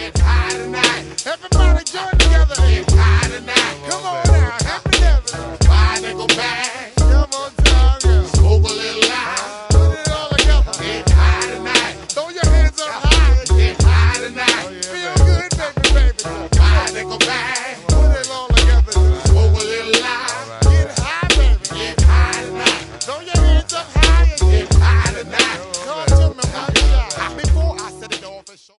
Get high tonight. Everybody join together. Get high tonight. Come on now.